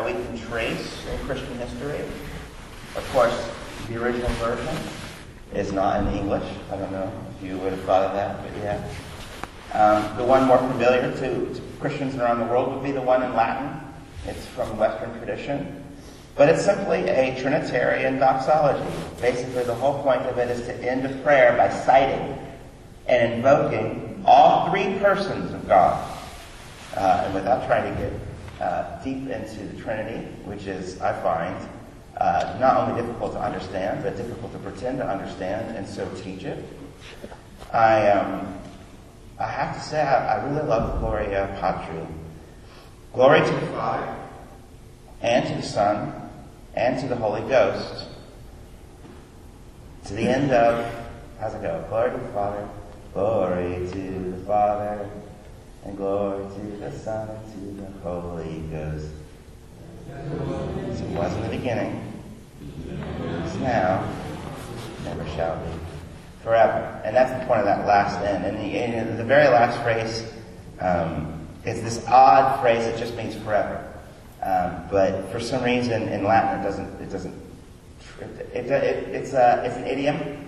that we can trace in Christian history. Of course, the original version is not in English. I don't know if you would have thought of that, but yeah. The one more familiar to Christians around the world would be the one in Latin. It's from Western tradition. But it's simply a Trinitarian doxology. Basically, the whole point of it is to end a prayer by citing and invoking all three persons of God. And without trying to get deep into the Trinity, which is, I find, not only difficult to understand, but difficult to pretend to understand and so teach it. I have to say, I really love Gloria Patri. Glory to the Father, and to the Son, and to the Holy Ghost. To the end of, how's it go? Glory to the Father, glory to the Father, and glory to the Son, and to the Holy Ghost. So it was in the beginning, it's now, never shall be, forever. And that's the point of that last end. And the very last phrase is this odd phrase that just means forever. But for some reason in Latin it's an idiom.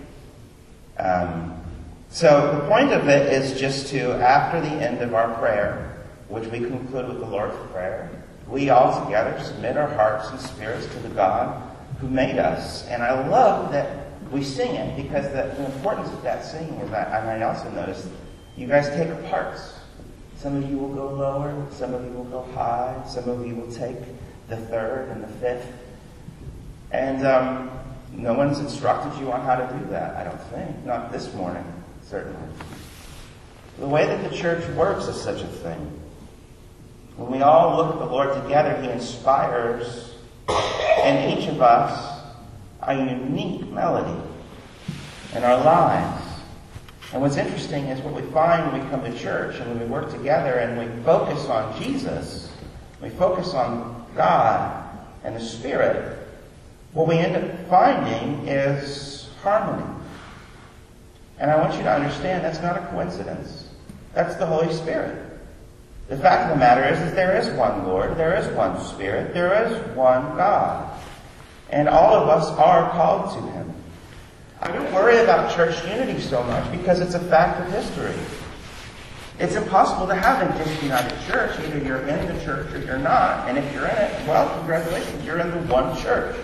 So the point of it is just to, after the end of our prayer, which we conclude with the Lord's Prayer, we all together submit our hearts and spirits to the God who made us. And I love that we sing it, because the importance of that singing is that, and I also noticed, you guys take parts. Some of you will go lower, some of you will go high, some of you will take the third and the fifth. And no one's instructed you on how to do that, I don't think. Not this morning, certainly. The way that the church works is such a thing. When we all look at the Lord together, He inspires in each of us a unique melody in our lives. And what's interesting is what we find when we come to church and when we work together and we focus on Jesus, we focus on God and the Spirit, what we end up finding is harmony. And I want you to understand that's not a coincidence. That's the Holy Spirit. The fact of the matter is there is one Lord, there is one Spirit, there is one God. And all of us are called to Him. I don't worry about church unity so much because it's a fact of history. It's impossible to have a disunited church. Either you're in the church or you're not. And if you're in it, well, congratulations, you're in the one church.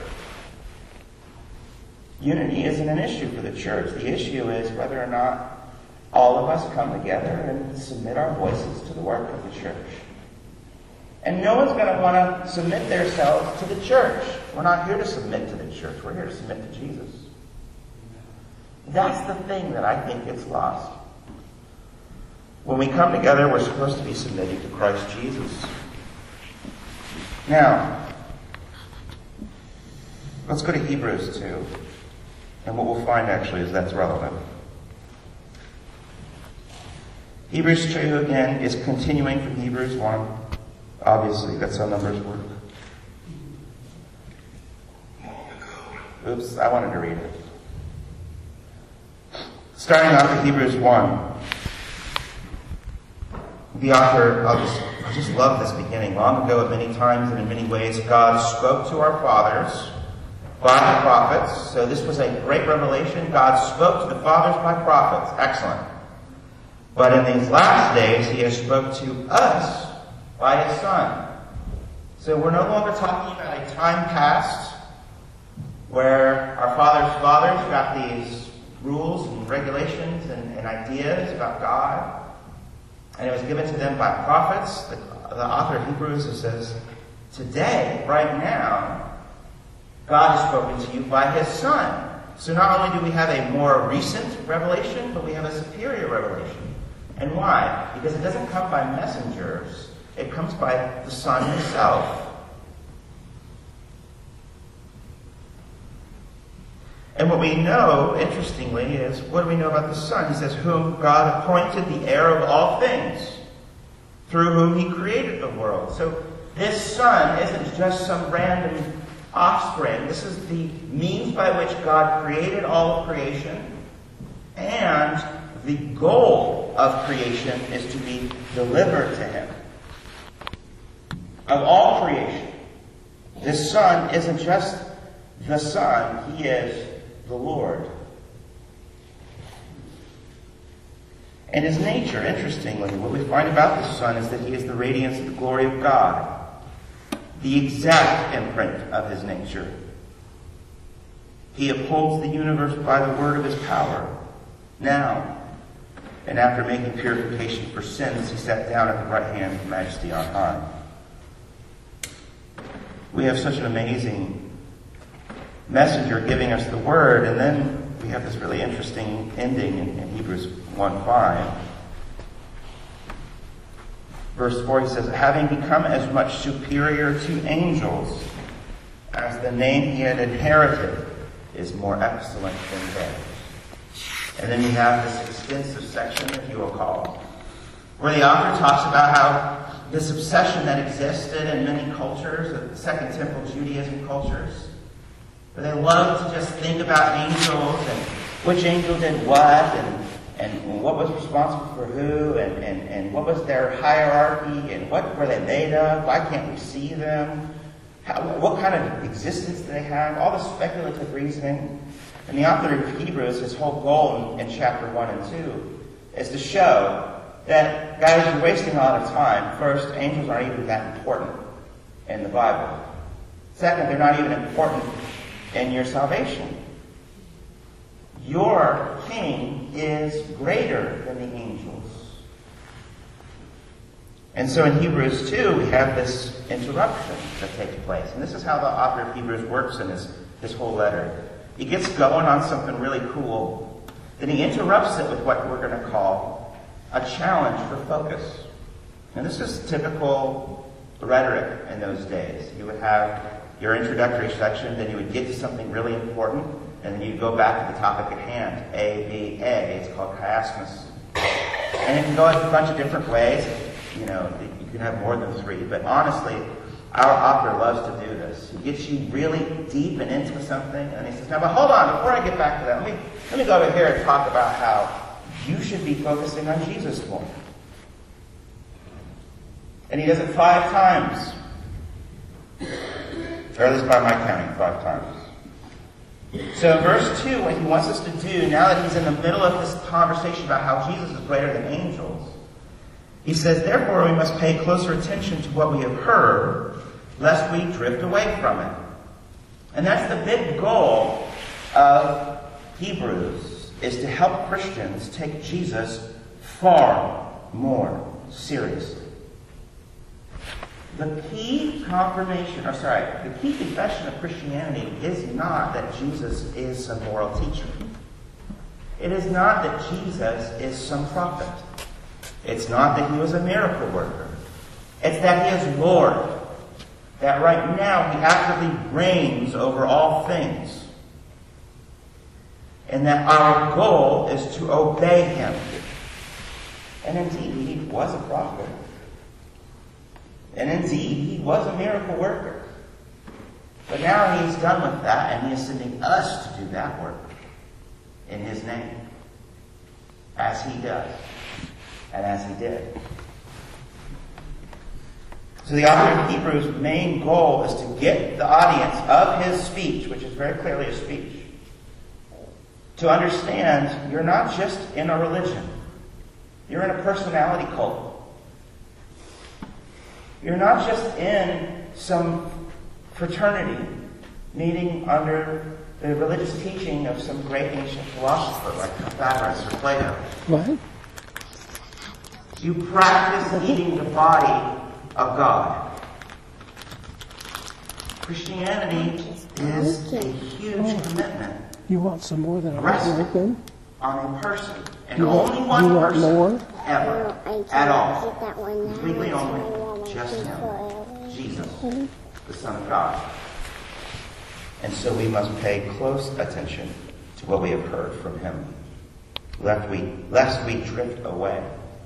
Unity isn't an issue for the church. The issue is whether or not all of us come together and submit our voices to the work of the church. And no one's going to want to submit themselves to the church. We're not here to submit to the church. We're here to submit to Jesus. That's the thing that I think gets lost. When we come together, we're supposed to be submitting to Christ Jesus. Now, let's go to Hebrews 2. And what we'll find actually is that's relevant. Hebrews 2 again is continuing from Hebrews 1. Obviously, that's how numbers work. Oops, I wanted to read it. Starting off with Hebrews 1. The author, I just love this beginning. Long ago, at many times and in many ways, God spoke to our fathers by the prophets. So this was a great revelation. God spoke to the fathers by prophets. Excellent. But in these last days, He has spoke to us by His Son. So we're no longer talking about a time past where our fathers got these rules and regulations and ideas about God. And it was given to them by prophets. The author of Hebrews says, today, right now, God has spoken to you by His Son. So not only do we have a more recent revelation, but we have a superior revelation. And why? Because it doesn't come by messengers. It comes by the Son Himself. And what we know, interestingly, is, what do we know about the Son? He says, whom God appointed the heir of all things, through whom He created the world. So this Son isn't just some random offspring. This is the means by which God created all of creation. And the goal of creation is to be delivered to Him. Of all creation, This Son isn't just the Son, he is the Lord. And his nature, interestingly, what we find about the Son is that he is the radiance of the glory of God, the exact imprint of his nature. He upholds the universe by the word of his power. Now, and after making purification for sins, he sat down at the right hand of Majesty on high. We have such an amazing messenger giving us the word, and then we have this really interesting ending in Hebrews 1:5. Verse 4, he says, having become as much superior to angels as the name he had inherited is more excellent than theirs. And then you have this extensive section, if you will call, where the author talks about how this obsession that existed in many cultures, the Second Temple Judaism cultures, where they love to just think about angels and which angel did what and what was responsible for who and what was their hierarchy and what were they made of, why can't we see them, what kind of existence do they have, all the speculative reasoning. And the author of Hebrews, his whole goal in chapter 1 and 2 is to show that, guys, you're wasting a lot of time. First, angels aren't even that important in the Bible. Second, they're not even important in your salvation. Your king is greater than the angels. And so in Hebrews 2, we have this interruption that takes place. And this is how the author of Hebrews works in his whole letter. He gets going on something really cool. Then he interrupts it with what we're going to call a challenge for focus. And this is typical rhetoric in those days. You would have your introductory section, then you would get to something really important, and then you'd go back to the topic at hand. A, B, A. It's called chiasmus. And it can go a bunch of different ways. You know, you can have more than three, but honestly, our author loves to do this. He gets you really deep and into something, and he says, now, but hold on, before I get back to that, let me go over here and talk about how you should be focusing on Jesus more. And he does it 5 times. Or at least by my counting, 5 times. So in verse 2, what he wants us to do, now that he's in the middle of this conversation about how Jesus is greater than angels, he says, therefore we must pay closer attention to what we have heard, lest we drift away from it. And that's the big goal of Hebrews, is to help Christians take Jesus far more seriously. The key confirmation, the key confession of Christianity is not that Jesus is some moral teacher. It is not that Jesus is some prophet. It's not that he was a miracle worker. It's that he is Lord. That right now he actively reigns over all things. And that our goal is to obey him. And indeed, he was a prophet. And indeed, he was a miracle worker. But now he's done with that, and he is sending us to do that work in his name. As he does. And as he did. So the author of Hebrews' main goal is to get the audience of his speech, which is very clearly a speech, to understand you're not just in a religion. You're in a personality cult. You're not just in some fraternity meeting under the religious teaching of some great ancient philosopher like Pythagoras or Plato. What? You practice eating the body of God. Christianity is a huge commitment. You want some more than a right then? On a person. And only one person more? ever. At all. Completely only. Just him. Jesus. The Son of God. And so we must pay close attention to what we have heard from him. Lest we drift away.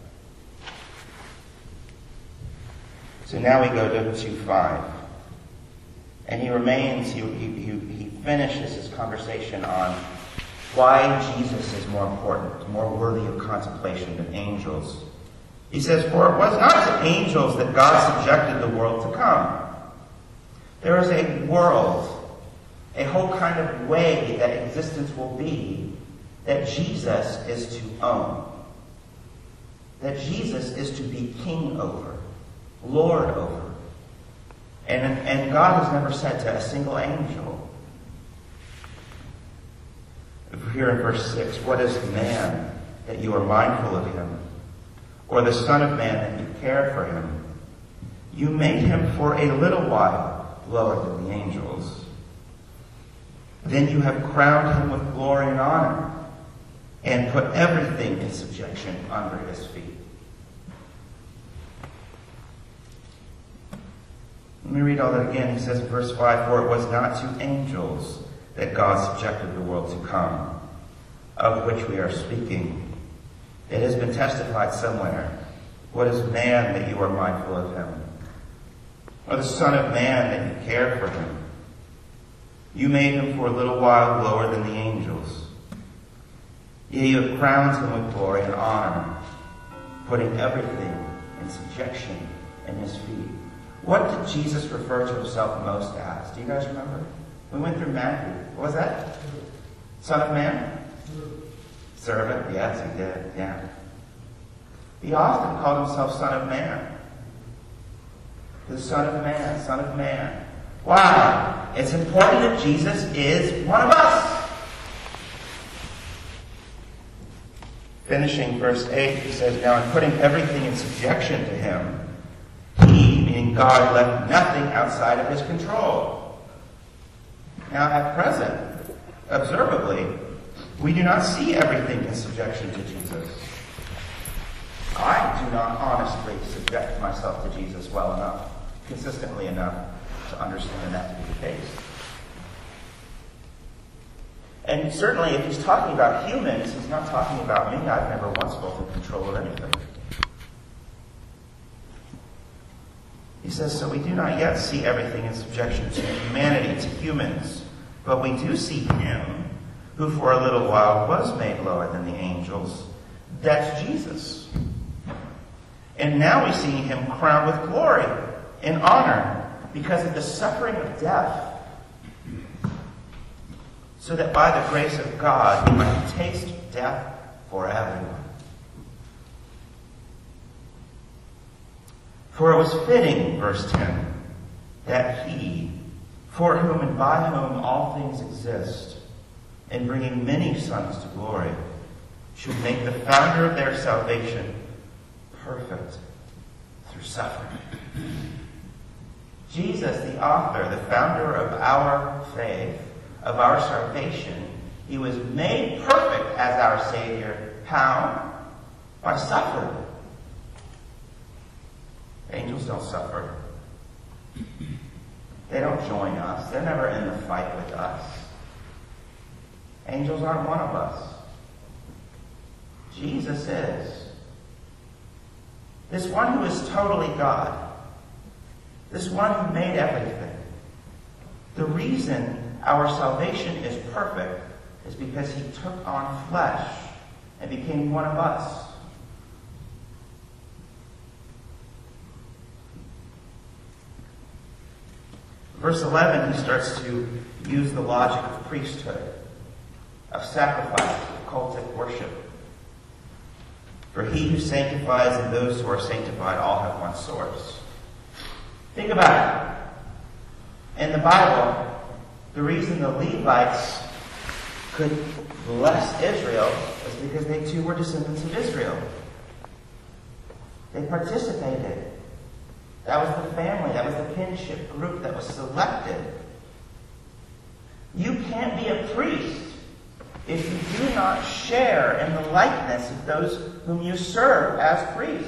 So now we go to 2:5. And he finishes his conversation on why Jesus is more important, more worthy of contemplation than angels. He says, for it was not to angels that God subjected the world to come. They There is a world, a whole kind of way that existence will be that Jesus is to own. That Jesus is to be king over, Lord over. And God has never said to a single angel, here in verse 6, what is man that you are mindful of him? Or the Son of Man that you care for him? You made him for a little while lower than the angels. Then you have crowned him with glory and honor and put everything in subjection under his feet. Let me read all that again. He says in verse 5, for it was not to angels that God subjected the world to come, of which we are speaking. It has been testified somewhere. What is man that you are mindful of him? Or the Son of Man that you care for him? You made him for a little while lower than the angels. Yea, you have crowned him with glory and honor, putting everything in subjection in his feet. What did Jesus refer to himself most as? Do you guys remember? We went through Matthew. What was that? Son of Man? Servant? Yes, he did. Yeah. He often called himself Son of Man. The Son of Man, Son of Man. Why? It's important that Jesus is one of us. Finishing verse 8, he says, now in putting everything in subjection to him, he, meaning God, left nothing outside of his control. Now at present, observably, we do not see everything in subjection to Jesus. I do not honestly subject myself to Jesus well enough, consistently enough, to understand that to be the case. And certainly if he's talking about humans, he's not talking about me. I've never once felt in control of anything. He says, so we do not yet see everything in subjection to humanity, to humans, but we do see him who for a little while was made lower than the angels. That's Jesus. And now we see him crowned with glory and honor because of the suffering of death, so that by the grace of God he might taste death for everyone. For it was fitting, verse 10, that he, for whom and by whom all things exist, in bringing many sons to glory, should make the founder of their salvation perfect through suffering. Jesus, the author, the founder of our faith, of our salvation, he was made perfect as our Savior. How? By suffering. Angels don't suffer. They don't join us. They're never in the fight with us. Angels aren't one of us. Jesus is. This one who is totally God. This one who made everything. The reason our salvation is perfect is because he took on flesh and became one of us. Verse 11, he starts to use the logic of priesthood, of sacrifice, of cultic worship. For he who sanctifies and those who are sanctified all have one source. Think about it. In the Bible, the reason the Levites could bless Israel is because they too were descendants of Israel. They participated. That was the family, that was the kinship group that was selected. You can't be a priest if you do not share in the likeness of those whom you serve as priests.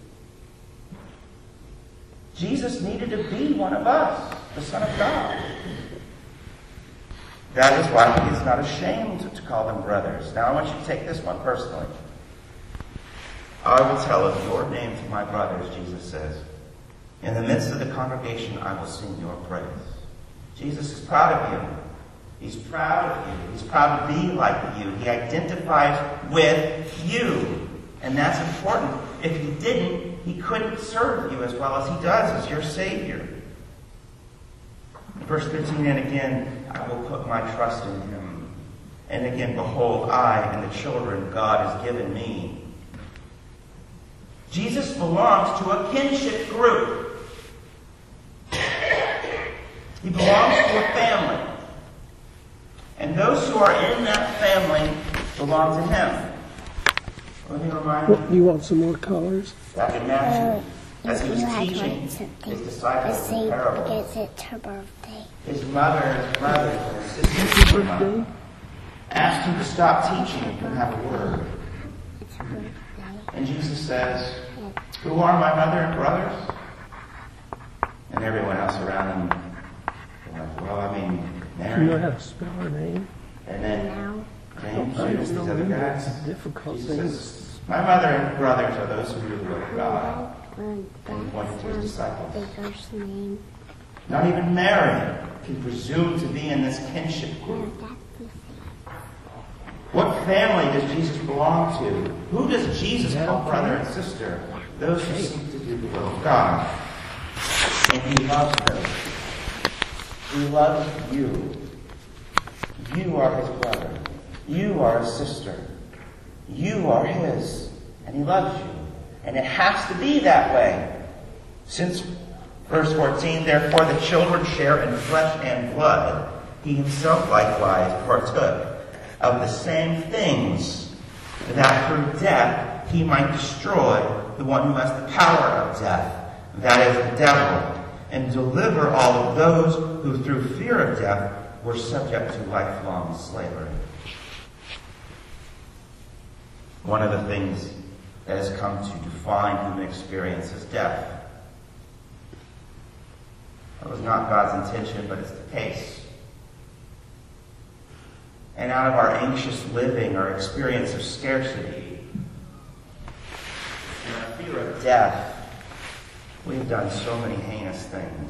Jesus needed to be one of us, the Son of God. That is why he is not ashamed to call them brothers. Now I want you to take this one personally. I will tell of your name to my brothers, Jesus says. In the midst of the congregation, I will sing your praise. Jesus is proud of you. He's proud of you. He's proud to be like you. He identifies with you. And that's important. If he didn't, he couldn't serve you as well as he does as your Savior. Verse 15, and again, I will put my trust in him. And again, behold, I and the children God has given me. Jesus belongs to a kinship group. He belongs to a family. And those who are in that family belong to him. Let me remind you. You want some more colors? Back in Matthew, as he was teaching his disciples in parables, it's her birthday. his mother and his brothers and his sisters Birthday? asked him to stop teaching and have a word. It's her birthday. And Jesus says, who are my mother and brothers? And everyone else around him, they're like, well, I mean, Do you Mary. know how to spell her name? And then Now, James, I Judas, don't these know other either. guys. It's a difficult Jesus thing. says, my mother and brothers are those who do the will of God. when And he pointed to his disciples. the first name, Not even Mary can presume to be in this kinship group. that's the same. What family does Jesus belong to? Who does Jesus call brother and sister? Those who seek to do the will of God. And he loves those. He loves you. You are his brother. You are his sister. You are his. And he loves you. And it has to be that way. Since verse 14, therefore the children share in flesh and blood, he himself likewise partook of the same things, that through death he might destroy the one who has the power of death, that is the devil, and deliver all of those who through fear of death were subject to lifelong slavery. One of the things that has come to define human experience is death. That was not God's intention, but it's the case. And out of our anxious living, our experience of scarcity, and our fear of death, we've done so many heinous things.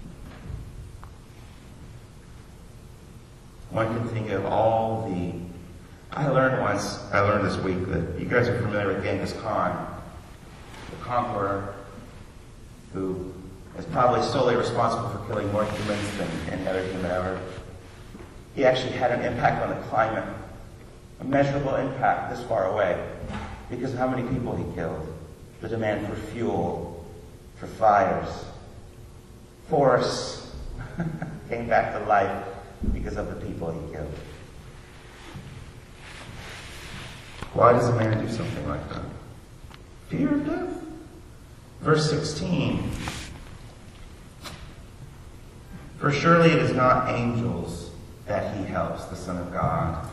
One can think of all the... I learned this week that you guys are familiar with Genghis Khan, the conqueror who is probably solely responsible for killing more humans than any other human ever. He actually had an impact on the climate, a measurable impact this far away, because of how many people he killed. The demand for fuel, for fires, forests came back to life because of the people he killed. Why does a man do something like that? Fear of death? Verse 16. For surely it is not angels that he helps, the Son of God,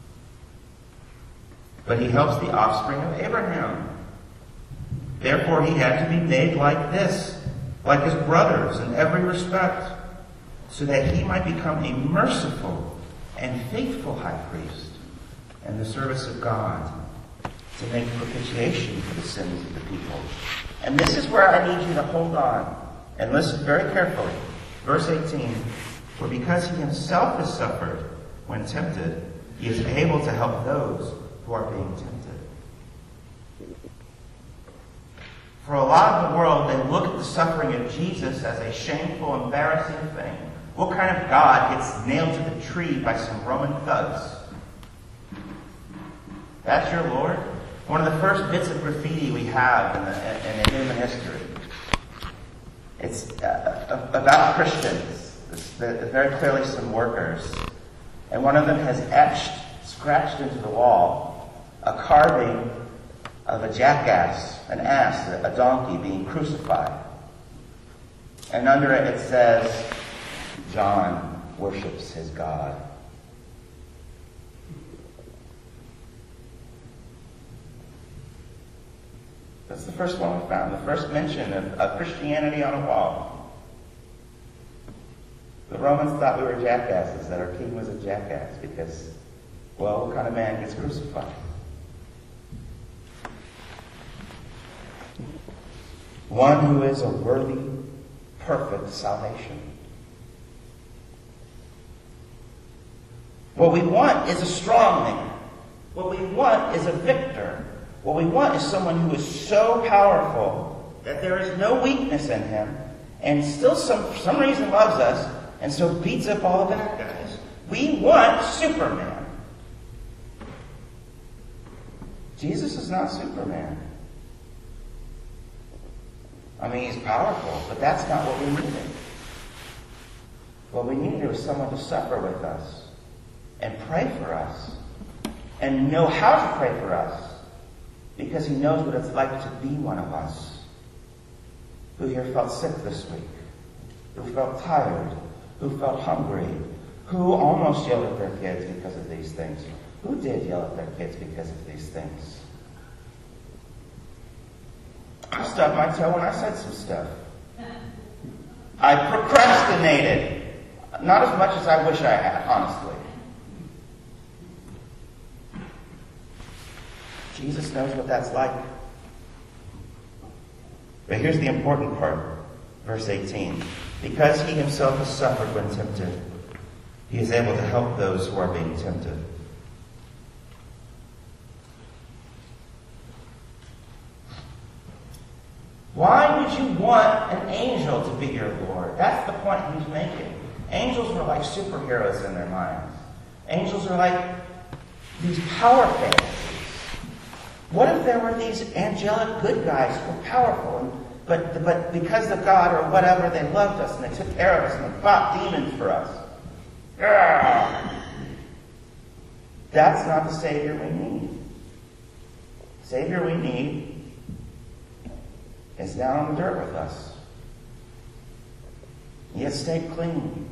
but he helps the offspring of Abraham. Therefore he had to be made like this, like his brothers in every respect, so that he might become a merciful and faithful high priest in the service of God, to make propitiation for the sins of the people. And this is where I need you to hold on and listen very carefully. Verse 18, for because he himself has suffered when tempted, he is able to help those who are being tempted. For a lot of the world, they look at the suffering of Jesus as a shameful, embarrassing thing. What kind of God gets nailed to the tree by some Roman thugs? That's your Lord? One of the first bits of graffiti we have in human history. It's about Christians. There's very clearly some workers. And one of them has scratched into the wall, a carving of a jackass, an ass, a donkey being crucified. And under it, it says, John worships his God. That's the first one we found, the first mention of Christianity on a wall. The Romans thought we were jackasses, that our king was a jackass, because, well, what kind of man gets crucified? One who is a worthy, perfect salvation. What we want is a strong man. What we want is a victor. What we want is someone who is so powerful that there is no weakness in him, and still some reason loves us, and so beats up all the bad guys. We want Superman. Jesus is not Superman. I mean, he's powerful, but that's not what we needed. What we needed was someone to suffer with us and pray for us and know how to pray for us because he knows what it's like to be one of us. Who here felt sick this week? Who felt tired? Who felt hungry? Who almost yelled at their kids because of these things? Who did yell at their kids because of these things? I stubbed my toe when I said some stuff. I procrastinated. Not as much as I wish I had, honestly. Jesus knows what that's like. But here's the important part. Verse 18. Because he himself has suffered when tempted, he is able to help those who are being tempted. Why would you want an angel to be your Lord? That's the point he's making. Angels were like superheroes in their minds. Angels are like these power fantasies. What if there were these angelic good guys who were powerful, but because of God or whatever, they loved us and they took care of us and they fought demons for us? That's not the Savior we need. The Savior we need is down on the dirt with us. Yet stayed clean.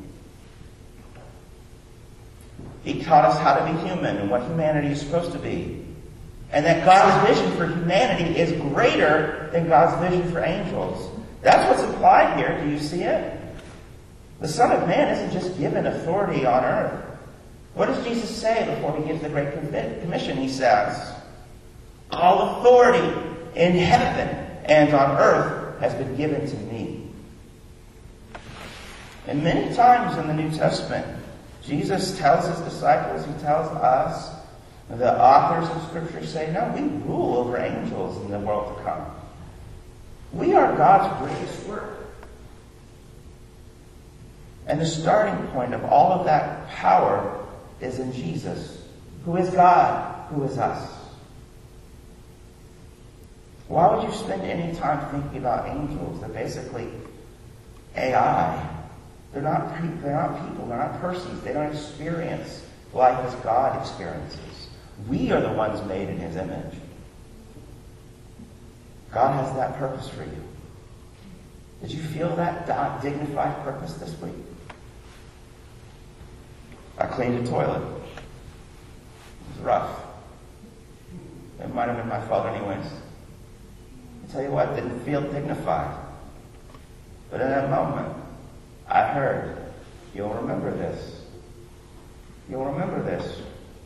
He taught us how to be human and what humanity is supposed to be. And that God's vision for humanity is greater than God's vision for angels. That's what's implied here. Do you see it? The Son of Man isn't just given authority on earth. What does Jesus say before he gives the Great Commission? He says, all authority in heaven and on earth has been given to me. And many times in the New Testament, Jesus tells his disciples, he tells us, the authors of Scripture say, no, we rule over angels in the world to come. We are God's greatest work. And the starting point of all of that power is in Jesus, who is God, who is us. Why would you spend any time thinking about angels? They're basically AI. They're not people, they're not persons. They don't experience life as God experiences. We are the ones made in his image. God has that purpose for you. Did you feel that dignified purpose this week? I cleaned the toilet. It was rough. It might have been my fault anyways. I tell you what, it didn't feel dignified. But in that moment, I heard, you'll remember this. You'll remember this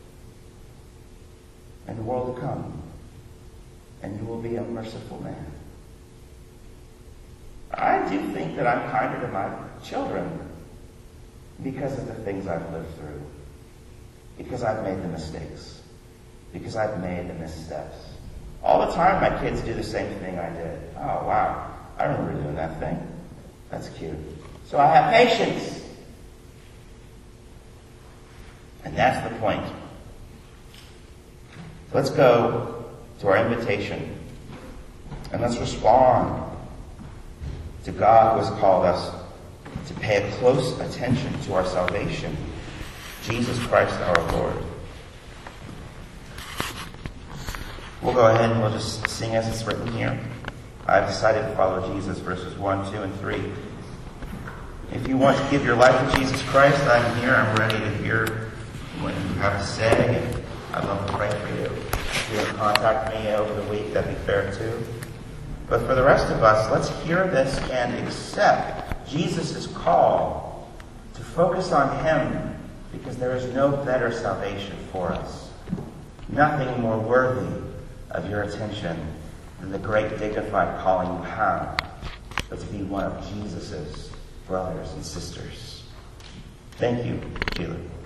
in the world to come. And you will be a merciful man. I do think that I'm kinder to my children because of the things I've lived through. Because I've made the mistakes. Because I've made the missteps. All the time my kids do the same thing I did. Oh, wow. I remember doing that thing. That's cute. So I have patience. And that's the point. Let's go to our invitation. And let's respond to God who has called us to pay a close attention to our salvation. Jesus Christ our Lord. We'll go ahead and we'll just sing as it's written here. I've decided to follow Jesus, verses 1, 2, and 3. If you want to give your life to Jesus Christ, I'm here. I'm ready to hear what you have to say. And I'd love to pray for you. If you want to contact me over the week, that'd be fair too. But for the rest of us, let's hear this and accept Jesus' call to focus on him, because there is no better salvation for us. Nothing more worthy of your attention than the great dignified calling you have, but to be one of Jesus' brothers and sisters. Thank you, Sheila.